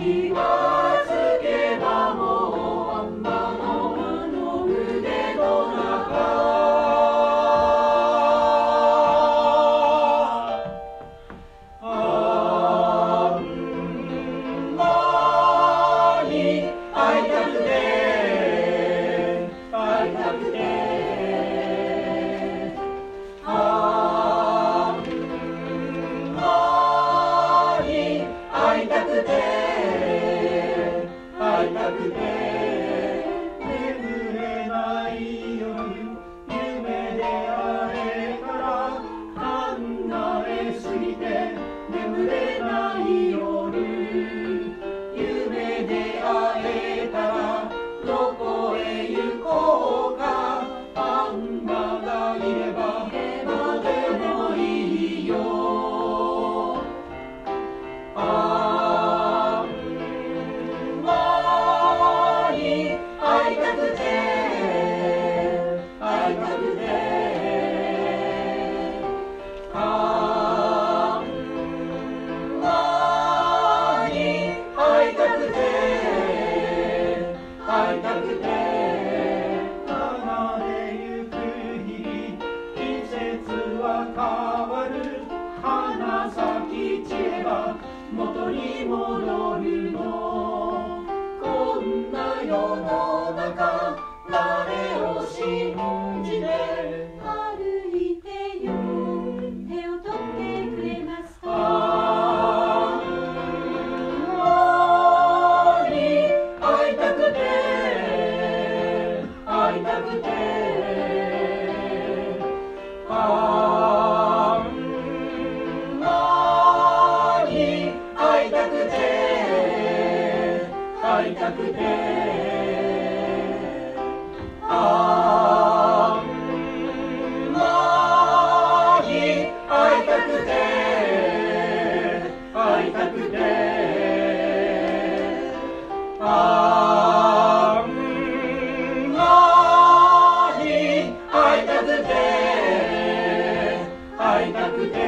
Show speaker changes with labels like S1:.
S1: 気がつけばもうあんまの腕の中会いたくて会いたくてあんまり会いたくて会いたくて眠れない夜夢であれから考えすぎて眠れない夜夢で会えたらどこへ行こうかあんまがいればどうでもいいよあんまり会いたくて会いたくてあんまり会いたくて会いたくて離れゆく日々季節は変わる花咲散れば元に戻るのこんな世の中誰を信じて歩いてゆく手を取ってくれますかあんまり会いたくて会いたくてあんまり会いたくて会いたくてあんまり会いたくて会いたくてあんまり会いたくて会いたくて